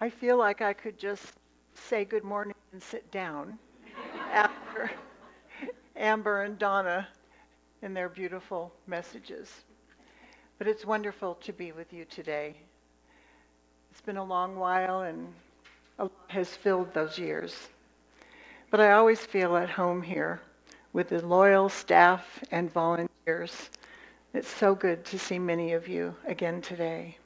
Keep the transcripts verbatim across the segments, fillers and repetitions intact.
I feel like I could just say good morning and sit down after Amber and Donna and their beautiful messages. But it's wonderful to be with you today. It's been a long while and a lot has filled those years. But I always feel at home here with the loyal staff and volunteers. It's so good to see many of you again today.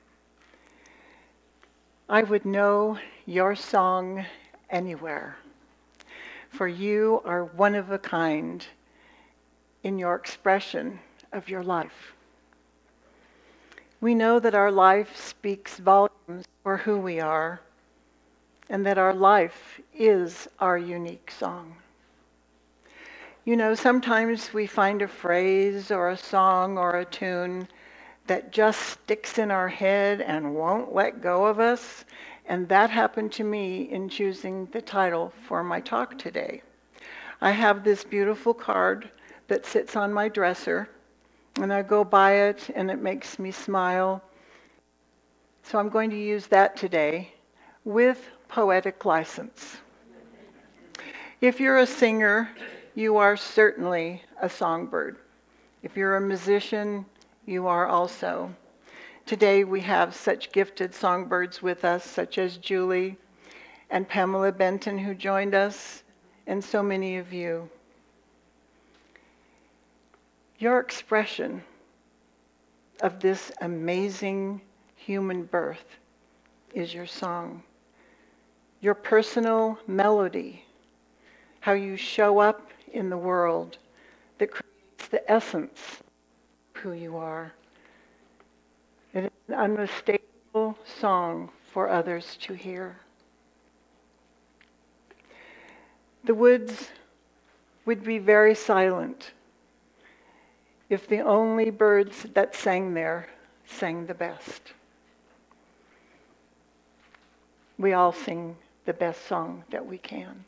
I would know your song anywhere, for you are one of a kind in your expression of your life. We know that our life speaks volumes for who we are, and that our life is our unique song. You know, sometimes we find a phrase or a song or a tune that just sticks in our head and won't let go of us. And that happened to me in choosing the title for my talk today. I have this beautiful card that sits on my dresser, and I go by it and it makes me smile. So I'm going to use that today with poetic license. If you're a singer, you are certainly a songbird. If you're a musician, you are also. Today we have such gifted songbirds with us, such as Julie and Pamela Benton, who joined us, and so many of you. Your expression of this amazing human birth is your song. Your personal melody, how you show up in the world that creates the essence who you are. It is an unmistakable song for others to hear. The woods would be very silent if the only birds that sang there sang the best. We all sing the best song that we can.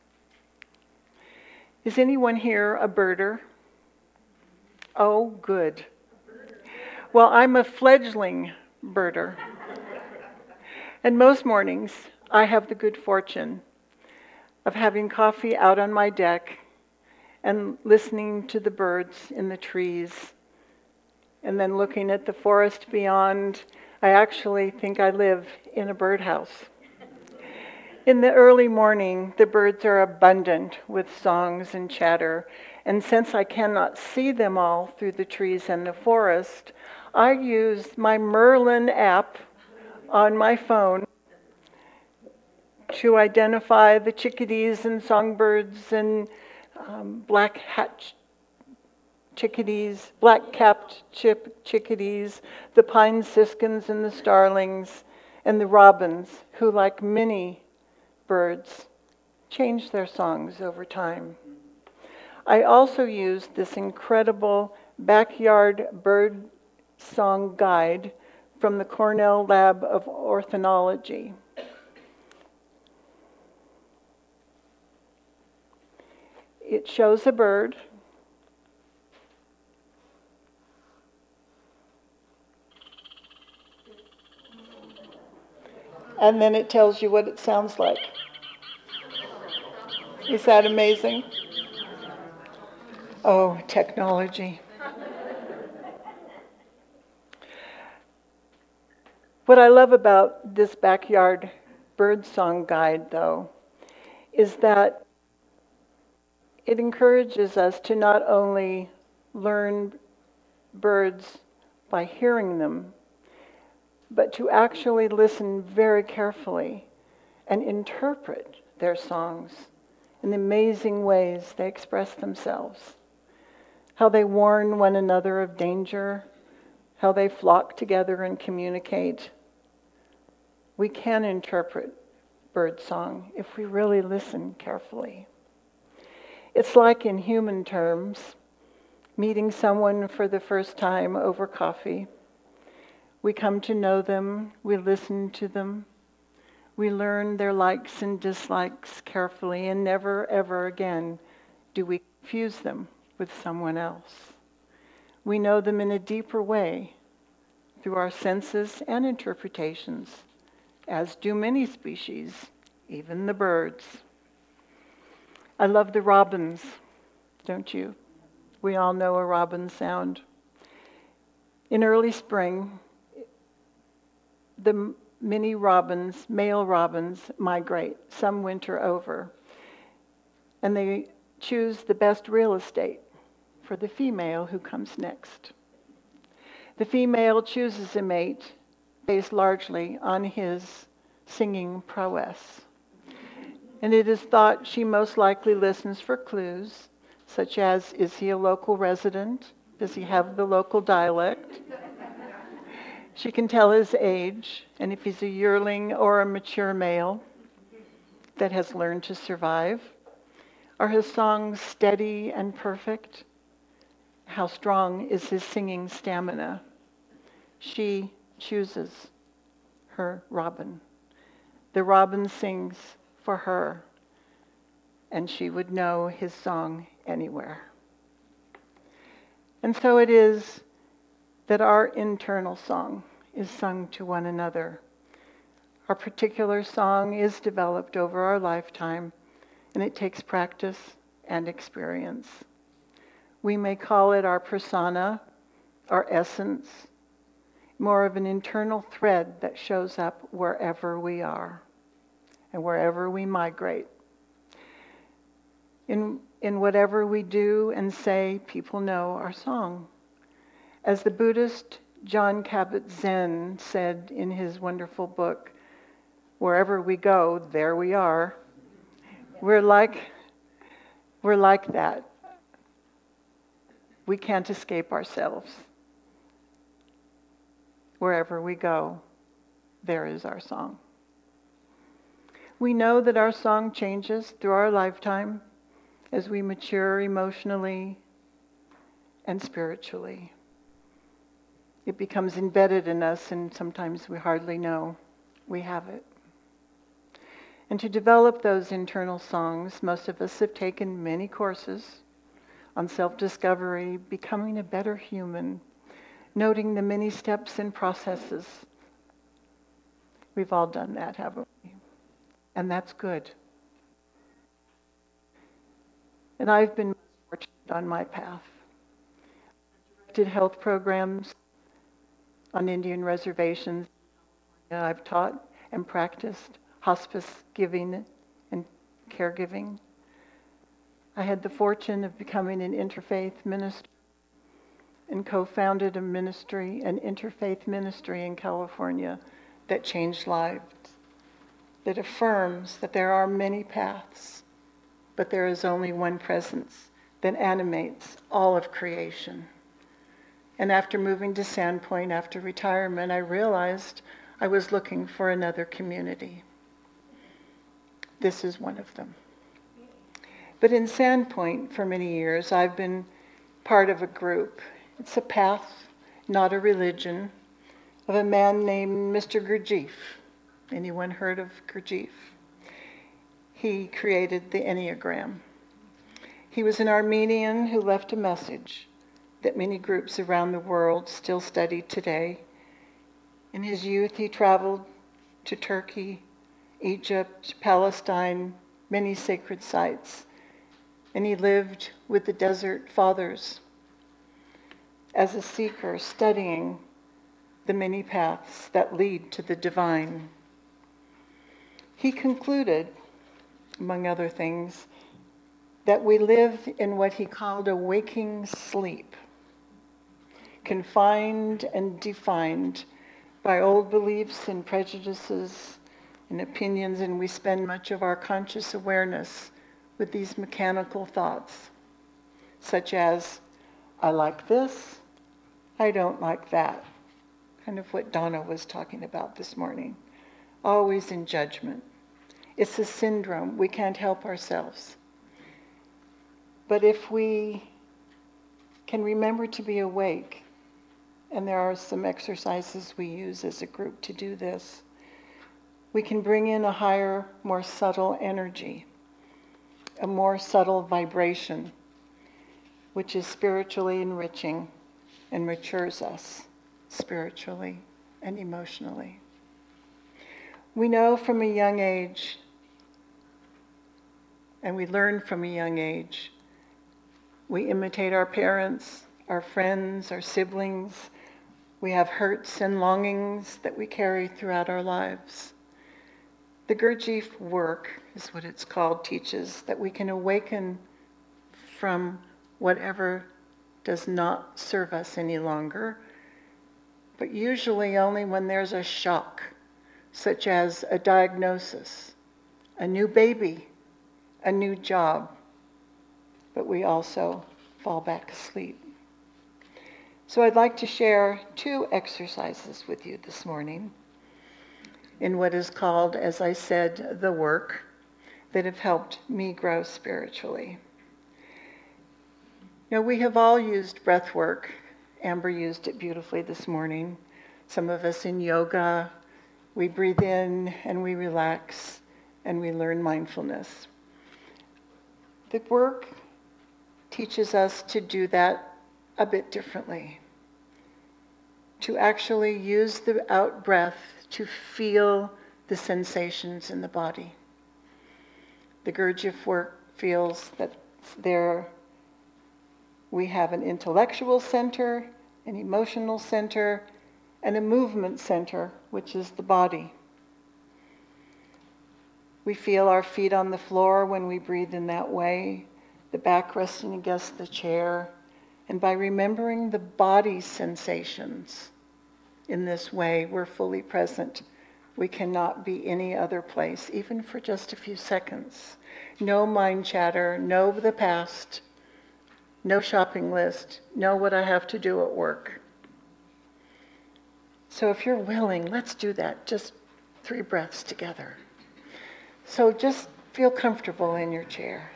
Is anyone here a birder? Oh, good. Well, I'm a fledgling birder. And most mornings, I have the good fortune of having coffee out on my deck and listening to the birds in the trees, and then looking at the forest beyond. I actually think I live in a birdhouse. In the early morning, the birds are abundant with songs and chatter, and since I cannot see them all through the trees and the forest, I use my Merlin app on my phone to identify the chickadees and songbirds and um, black-hat chickadees, black-capped chip chickadees, the pine siskins and the starlings, and the robins, who, like many birds, change their songs over time. I also used this incredible backyard bird song guide from the Cornell Lab of Ornithology. It shows a bird. And then it tells you what it sounds like. Is that amazing? Oh, technology. What I love about this backyard birdsong guide, though, is that it encourages us to not only learn birds by hearing them, but to actually listen very carefully and interpret their songs in the amazing ways they express themselves. How they warn one another of danger, how they flock together and communicate. We can interpret birdsong if we really listen carefully. It's like, in human terms, meeting someone for the first time over coffee. We come to know them, we listen to them, we learn their likes and dislikes carefully, and never, ever again do we confuse them with someone else. We know them in a deeper way through our senses and interpretations as do many species, even the birds. I love the robins, don't you? We all know a robin sound. In early spring, the many robins, male robins, migrate, some winter over, and they choose the best real estate for the female who comes next. The female chooses a mate based largely on his singing prowess. And it is thought she most likely listens for clues, such as, is he a local resident? Does he have the local dialect? She can tell his age, and if he's a yearling or a mature male that has learned to survive. Are his songs steady and perfect? How strong is his singing stamina? She chooses her robin. The robin sings for her, and she would know his song anywhere. And so it is that our internal song is sung to one another. Our particular song is developed over our lifetime, and it takes practice and experience. We may call it our persona, our essence, more of an internal thread that shows up wherever we are and wherever we migrate. In, in whatever we do and say, people know our song. As the Buddhist Jon Kabat-Zinn said in his wonderful book, wherever we go, there we are. We're like, we're like that. We can't escape ourselves. Wherever we go, there is our song. We know that our song changes through our lifetime as we mature emotionally and spiritually. It becomes embedded in us, and sometimes we hardly know we have it. And to develop those internal songs, most of us have taken many courses on self-discovery, becoming a better human, noting the many steps and processes. We've all done that, haven't we? And that's good. And I've been fortunate on my path. I directed health programs on Indian reservations. I've taught and practiced hospice giving and caregiving. I had the fortune of becoming an interfaith minister and co-founded a ministry, an interfaith ministry in California that changed lives, that affirms that there are many paths, but there is only one presence that animates all of creation. And after moving to Sandpoint after retirement, I realized I was looking for another community. This is one of them. But in Sandpoint, for many years, I've been part of a group. It's a path, not a religion, of a man named Mister Gurdjieff. Anyone heard of Gurdjieff? He created the Enneagram. He was an Armenian who left a message that many groups around the world still study today. In his youth, he traveled to Turkey, Egypt, Palestine, many sacred sites, and he lived with the Desert Fathers as a seeker, studying the many paths that lead to the divine. He concluded, among other things, that we live in what he called a waking sleep, confined and defined by old beliefs and prejudices and opinions, and we spend much of our conscious awareness with these mechanical thoughts, such as, I like this, I don't like that. Kind of what Donna was talking about this morning. Always in judgment. It's a syndrome. We can't help ourselves. But if we can remember to be awake, and there are some exercises we use as a group to do this, we can bring in a higher, more subtle energy, a more subtle vibration, which is spiritually enriching and matures us spiritually and emotionally. We know from a young age, and we learn from a young age, we imitate our parents, our friends, our siblings. We have hurts and longings that we carry throughout our lives. The Gurdjieff work, is what it's called, teaches that we can awaken from whatever does not serve us any longer, but usually only when there's a shock, such as a diagnosis, a new baby, a new job, but we also fall back asleep. So I'd like to share two exercises with you this morning in what is called, as I said, the work, that have helped me grow spiritually. Now, we have all used breath work. Amber used it beautifully this morning. Some of us in yoga, we breathe in and we relax and we learn mindfulness. The work teaches us to do that a bit differently, to actually use the out breath to feel the sensations in the body. The Gurdjieff work feels that there we have an intellectual center, an emotional center, and a movement center, which is the body. We feel our feet on the floor when we breathe in that way, the back resting against the chair, and by remembering the body sensations in this way, we're fully present. We cannot be any other place, even for just a few seconds. No mind chatter, no the past, no shopping list, no what I have to do at work. So if you're willing, let's do that, just three breaths together. So just feel comfortable in your chair.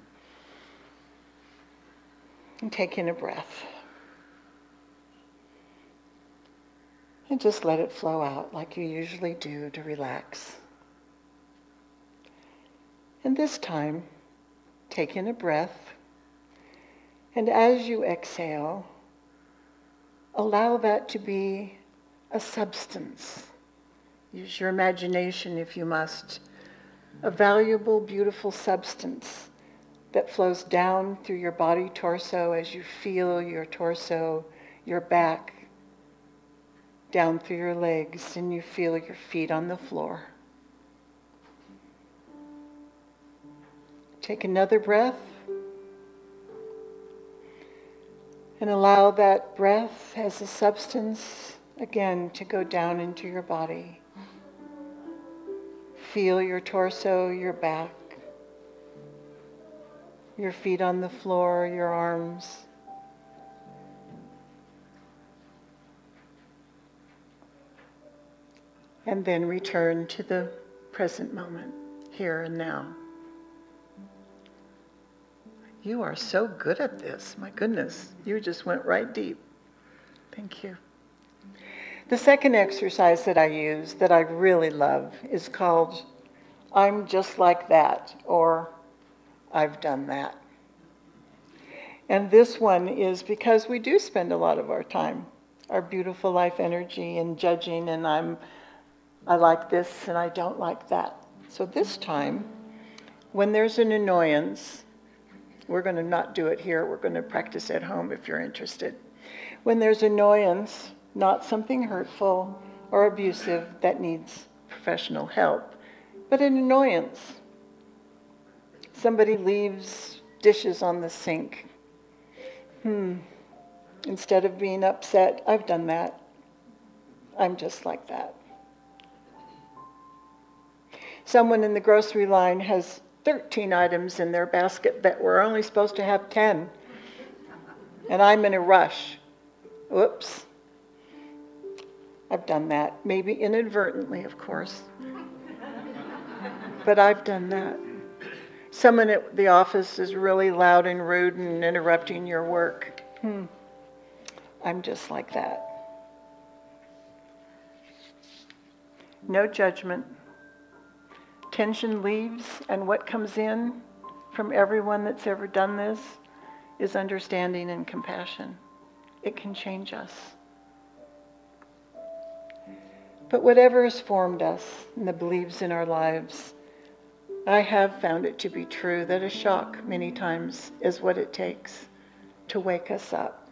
And take in a breath. And just let it flow out like you usually do to relax. And this time, take in a breath. And as you exhale, allow that to be a substance. Use your imagination if you must. A valuable, beautiful substance that flows down through your body torso as you feel your torso, your back, down through your legs, and you feel your feet on the floor. Take another breath and allow that breath as a substance again to go down into your body. Feel your torso, your back, your feet on the floor, your arms. And then return to the present moment, here and now. You are so good at this. My goodness, you just went right deep. Thank you. The second exercise that I use that I really love is called I'm Just Like That, or I've Done That. And this one is because we do spend a lot of our time, our beautiful life energy, in judging, and I'm I like this and I don't like that. So this time, when there's an annoyance, we're going to not do it here, we're going to practice at home if you're interested. When there's annoyance, not something hurtful or abusive that needs professional help, but an annoyance. Somebody leaves dishes on the sink. Hmm. Instead of being upset, I've done that. I'm just like that. Someone in the grocery line has thirteen items in their basket that were only supposed to have ten. And I'm in a rush. Whoops. I've done that. Maybe inadvertently, of course. But I've done that. Someone at the office is really loud and rude and interrupting your work. Hmm. I'm just like that. No judgment. Tension leaves, and what comes in from everyone that's ever done this is understanding and compassion. It can change us. But whatever has formed us and the beliefs in our lives, I have found it to be true that a shock many times is what it takes to wake us up.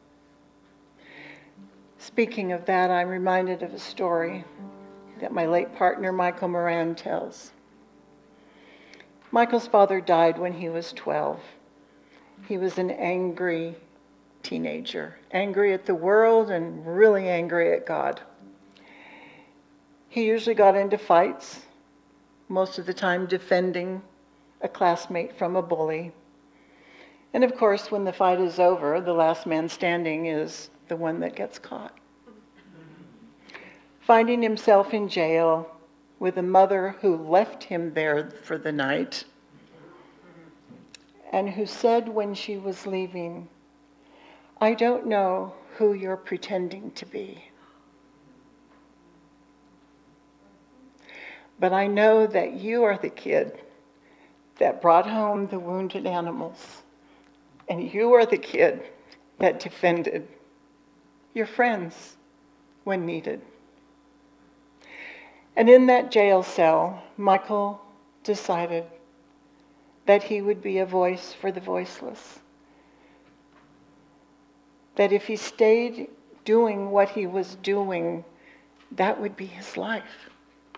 Speaking of that, I'm reminded of a story that my late partner Michael Moran tells. Michael's father died when he was twelve. He was an angry teenager, angry at the world and really angry at God. He usually got into fights, most of the time defending a classmate from a bully. And of course, when the fight is over, the last man standing is the one that gets caught. Finding himself in jail with a mother who left him there for the night and who said when she was leaving, "I don't know who you're pretending to be, but I know that you are the kid that brought home the wounded animals, and you are the kid that defended your friends when needed." And in that jail cell, Michael decided that he would be a voice for the voiceless. That if he stayed doing what he was doing, that would be his life.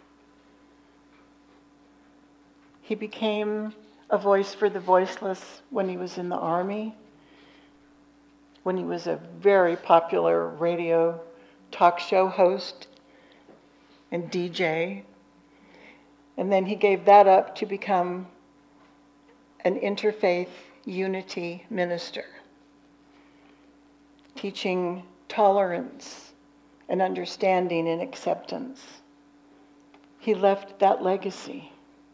He became a voice for the voiceless when he was in the Army, when he was a very popular radio talk show host and D J. And then he gave that up to become an interfaith unity minister, teaching tolerance and understanding and acceptance. He left that legacy.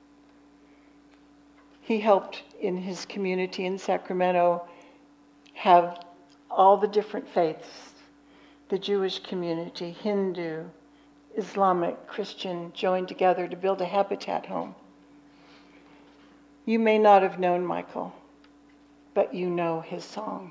He helped in his community in Sacramento have all the different faiths, the Jewish community, Hindu, Islamic, Christian, joined together to build a habitat home. You may not have known Michael, but you know his song.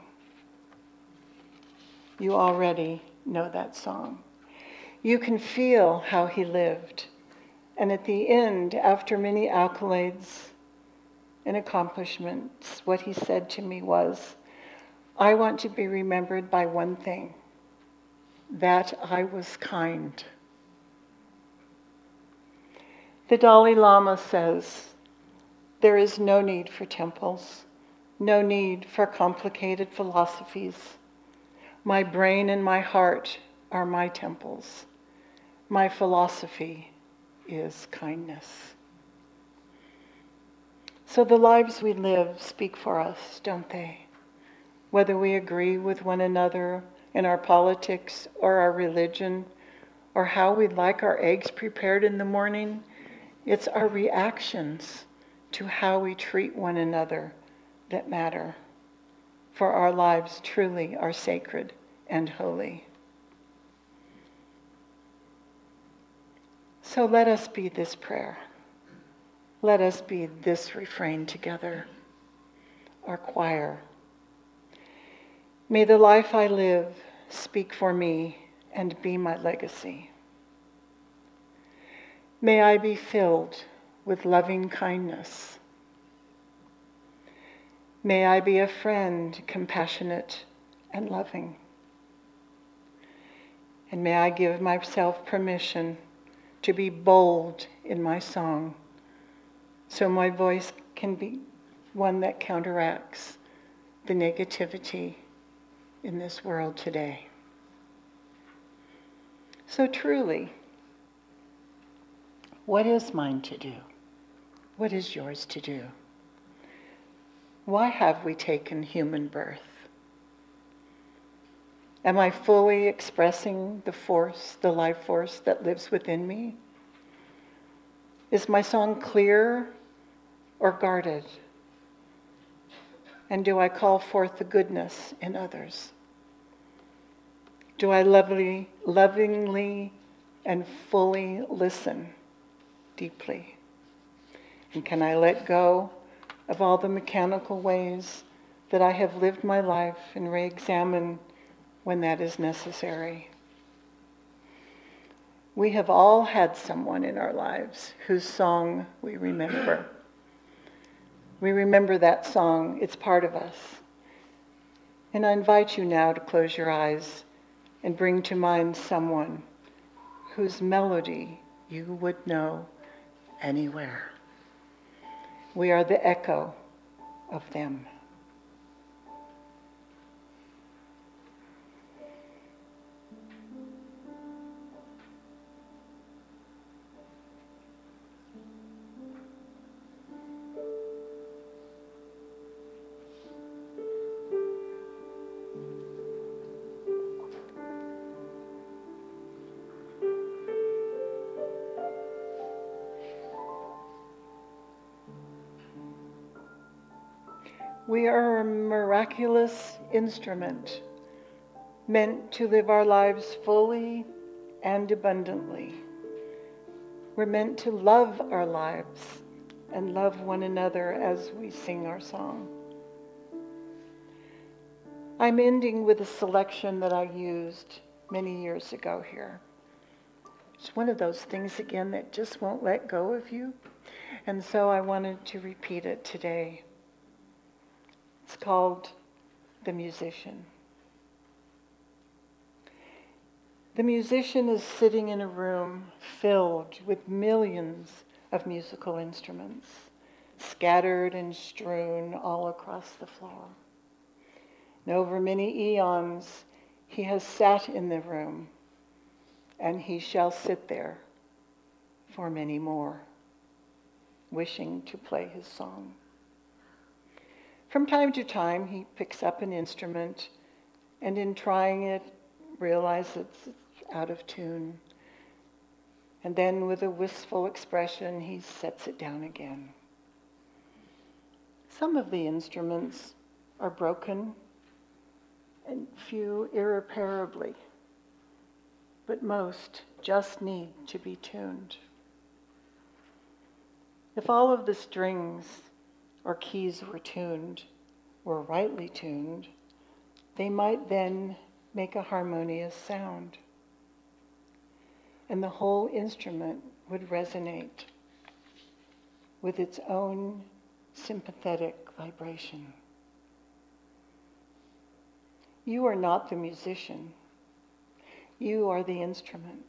You already know that song. You can feel how he lived. And at the end, after many accolades and accomplishments, what he said to me was, "I want to be remembered by one thing, that I was kind." The Dalai Lama says, there is no need for temples, no need for complicated philosophies. My brain and my heart are my temples. My philosophy is kindness. So the lives we live speak for us, don't they? Whether we agree with one another in our politics or our religion, or how we'd like our eggs prepared in the morning, it's our reactions to how we treat one another that matter. For our lives truly are sacred and holy. So let us be this prayer. Let us be this refrain together, our choir. May the life I live speak for me and be my legacy. May I be filled with loving kindness. May I be a friend, compassionate and loving. And may I give myself permission to be bold in my song, so my voice can be one that counteracts the negativity in this world today. So truly, what is mine to do? What is yours to do? Why have we taken human birth? Am I fully expressing the force, the life force that lives within me? Is my song clear or guarded? And do I call forth the goodness in others? Do I lovingly, lovingly and fully listen deeply? And can I let go of all the mechanical ways that I have lived my life and re-examine when that is necessary? We have all had someone in our lives whose song we remember. We remember that song, it's part of us. And I invite you now to close your eyes and bring to mind someone whose melody you would know anywhere. We are the echo of them. We are a miraculous instrument meant to live our lives fully and abundantly. We're meant to love our lives and love one another as we sing our song. I'm ending with a selection that I used many years ago here. It's one of those things, again, that just won't let go of you. And so I wanted to repeat it today. It's called The Musician. The musician is sitting in a room filled with millions of musical instruments, scattered and strewn all across the floor. And over many eons, he has sat in the room, and he shall sit there for many more, wishing to play his song. From time to time, he picks up an instrument, and in trying it, realizes it's out of tune. And then with a wistful expression, he sets it down again. Some of the instruments are broken, and few irreparably, but most just need to be tuned. If all of the strings or keys were tuned, were rightly tuned, they might then make a harmonious sound. And the whole instrument would resonate with its own sympathetic vibration. You are not the musician. You are the instrument.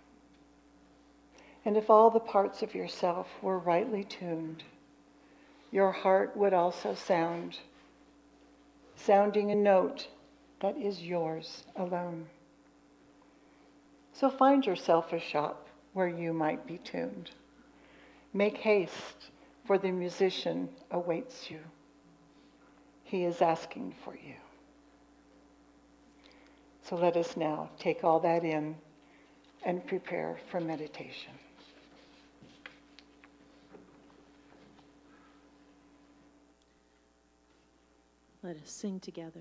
And if all the parts of yourself were rightly tuned, your heart would also sound, sounding a note that is yours alone. So find yourself a shop where you might be tuned. Make haste, for the musician awaits you. He is asking for you. So let us now take all that in and prepare for meditation. Let us sing together.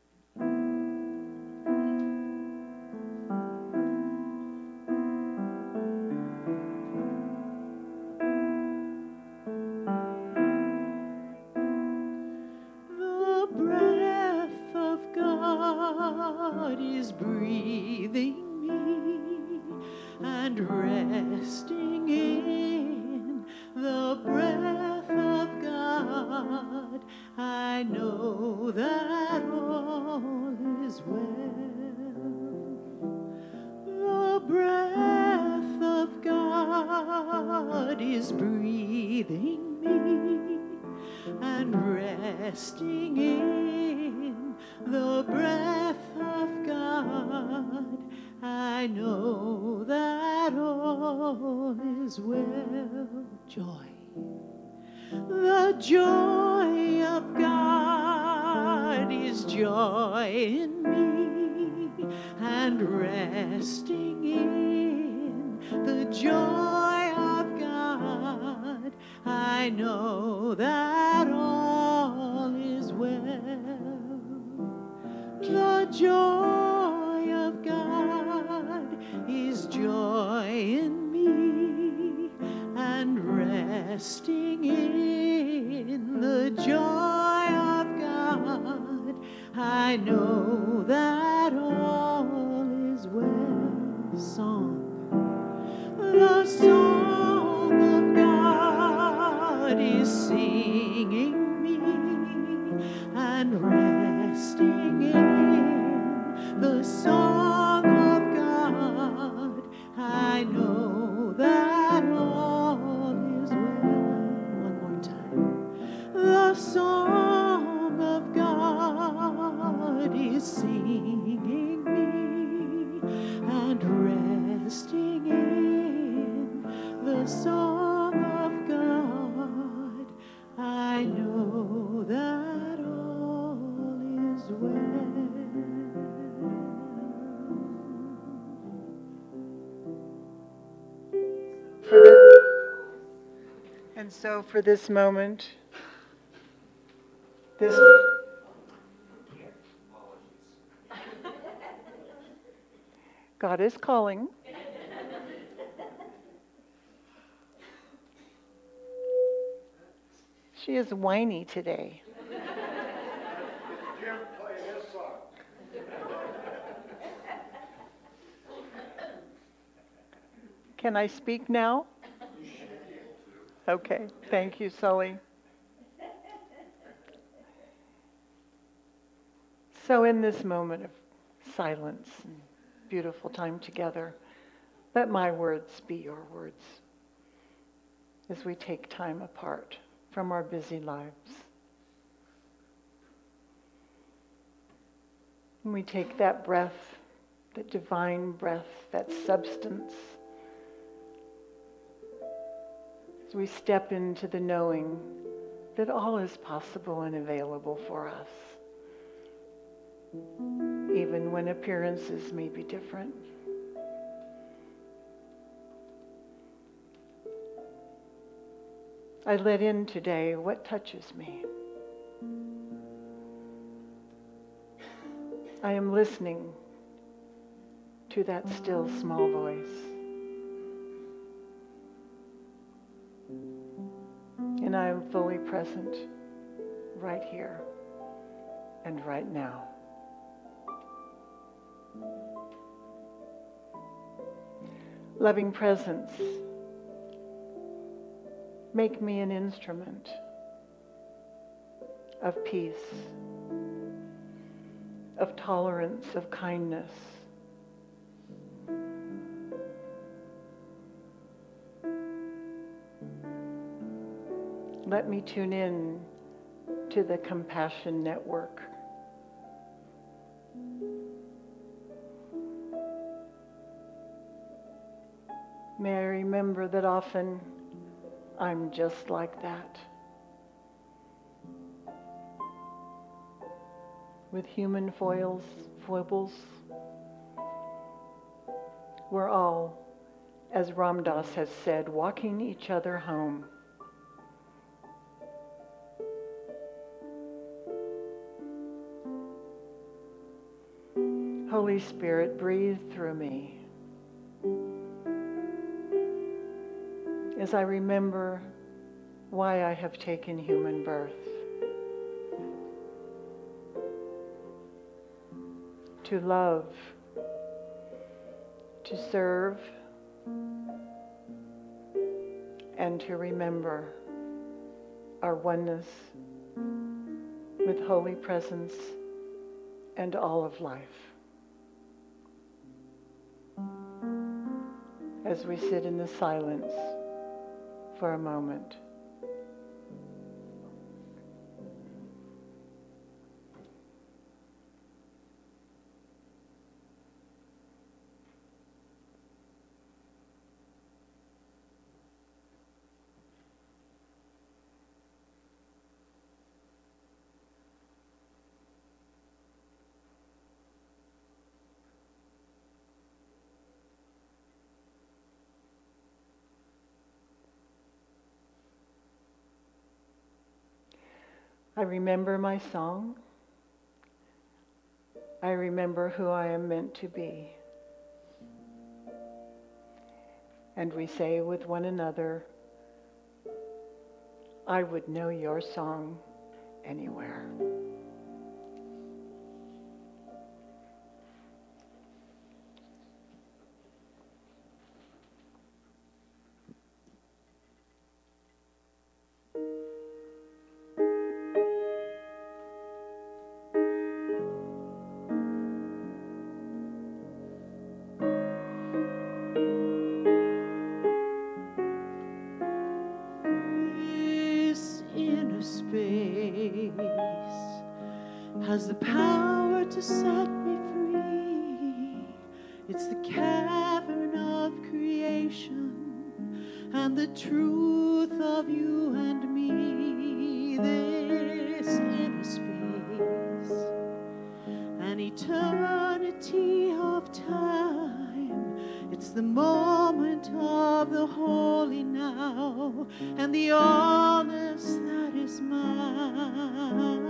The breath of God is breathing me and resting in the breath of God. I know that all is well. The breath of God is breathing me and resting in the breath of God. I know that all is well. Joy. The joy of God is joy in me, and resting in the joy of God, I know that all is well. The joy of God is joy in me, and resting in the joy of God, I know that all is well. Song. song of God, I know that all is well. For the, and so for this moment, this God is calling. She is whiny today. Jim playing his song. Can I speak now? Okay, thank you, Sully. So in this moment of silence and beautiful time together, let my words be your words as we take time apart from our busy lives. And we take that breath, that divine breath, that substance, as we step into the knowing that all is possible and available for us, even when appearances may be different. I let in today what touches me. I am listening to that still small voice. And I am fully present right here and right now. Loving presence, make me an instrument of peace, of tolerance, of kindness. Let me tune in to the Compassion Network. May I remember that often I'm just like that. With human foils, foibles, we're all, as Ram Dass has said, walking each other home. Holy Spirit, breathe through me as I remember why I have taken human birth. To love, to serve, and to remember our oneness with Holy Presence and all of life. As we sit in the silence for a moment. I remember my song. I remember who I am meant to be. And we say with one another, I would know your song anywhere. Has the power to set me free. It's the cavern of creation, and the truth of you and me. This inner space, an eternity of time. It's the moment of the holy now, and the honest that is mine.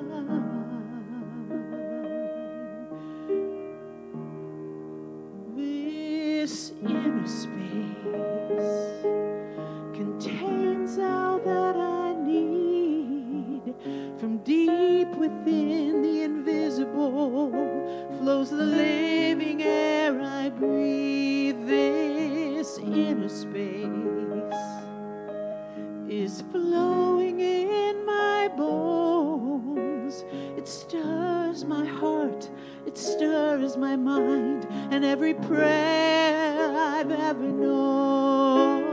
This inner space contains all that I need. From deep within the invisible flows the living air I breathe. This inner space is flowing in my bones. It stirs my heart, it stirs my mind, and every prayer I've ever known.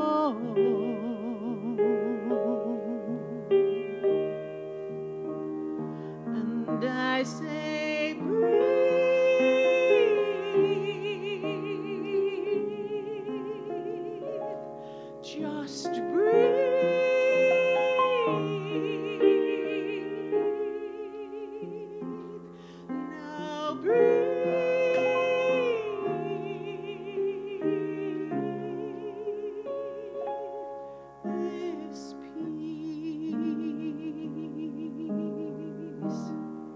And I say, breathe, just breathe. Now breathe this peace.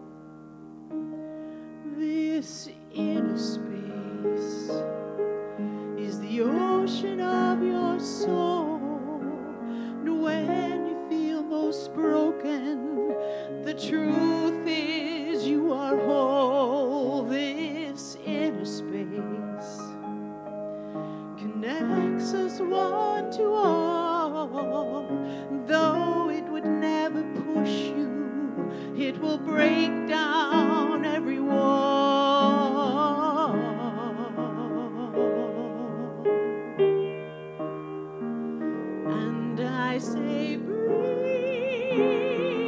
This inner space is the ocean of your soul. And when you feel most broken, the truth is you are whole. This inner space connects us one to all. Though it would never push you, it will break down every wall. And I say, breathe,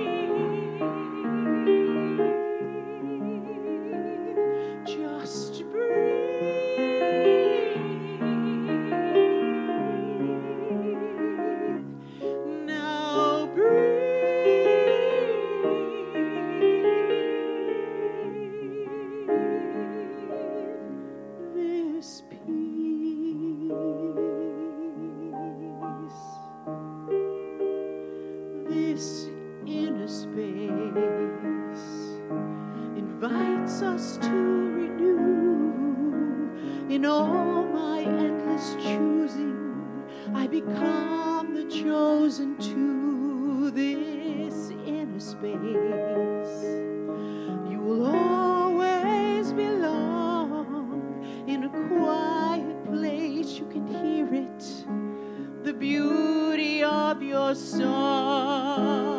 just breathe. Now breathe this peace. This inner space invites us to renew. In all my endless choosing, I become the chosen to this inner space. You will always belong in a quiet place. You can hear it, the beauty of your song.